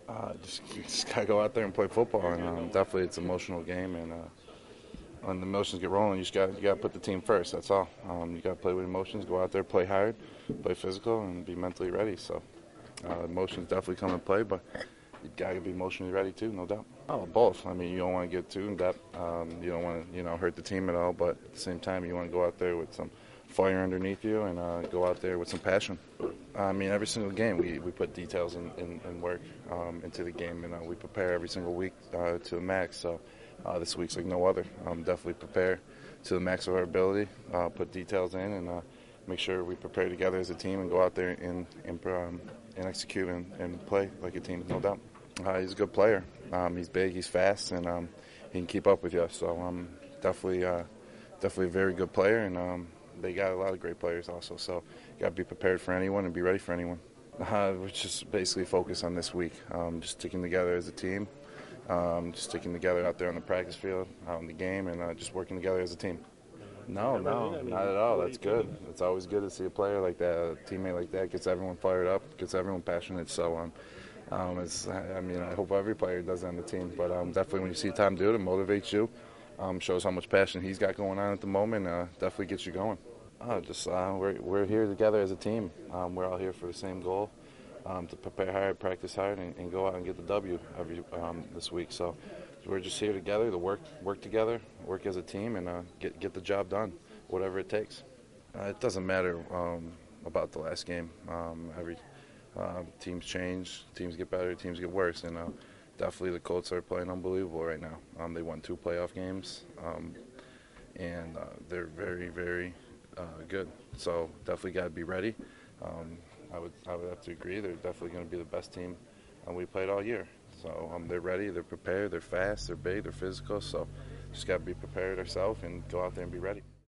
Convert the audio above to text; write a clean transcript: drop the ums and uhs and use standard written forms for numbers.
Just gotta go out there and play football, and definitely it's an emotional game, and when the emotions get rolling, you gotta put the team first. That's all. You gotta play with emotions, go out there, play hard, play physical, and be mentally ready. So emotions definitely come into play, but you gotta be emotionally ready too, no doubt. Oh, both. I mean, you don't want to get too in depth. You don't want to hurt the team at all, but at the same time, you want to go out there with some fire underneath you and go out there with some passion. I mean, every single game we put details and work into the game, and we prepare every single week to the max. So this week's like no other. Definitely prepare to the max of our ability, put details in, and make sure we prepare together as a team and go out there and execute and play like a team, no doubt. He's a good player. He's big, he's fast, and he can keep up with you. So definitely a very good player, and they got a lot of great players also. So you got to be prepared for anyone and be ready for anyone. We're just basically focused on this week, just sticking together as a team, just sticking together out there on the practice field, out in the game, and just working together as a team. No, not at all. That's good. It's always good to see a player like that, a teammate like that, gets everyone fired up, gets everyone passionate. So, I hope every player does that on the team. But definitely when you see Tom do it, it motivates you, shows how much passion he's got going on at the moment, definitely gets you going. We're here together as a team. We're all here for the same goal, to prepare hard, practice hard, and go out and get the W this week. So we're just here together to work together, work as a team, and get the job done, whatever it takes. It doesn't matter about the last game. Every teams change, teams get better, teams get worse, and definitely the Colts are playing unbelievable right now. They won 2 playoff games, and they're very, very good. So definitely got to be ready. I would have to agree. They're definitely going to be the best team we played all year. So they're ready, they're prepared, they're fast, they're big, they're physical. So just got to be prepared ourselves and go out there and be ready.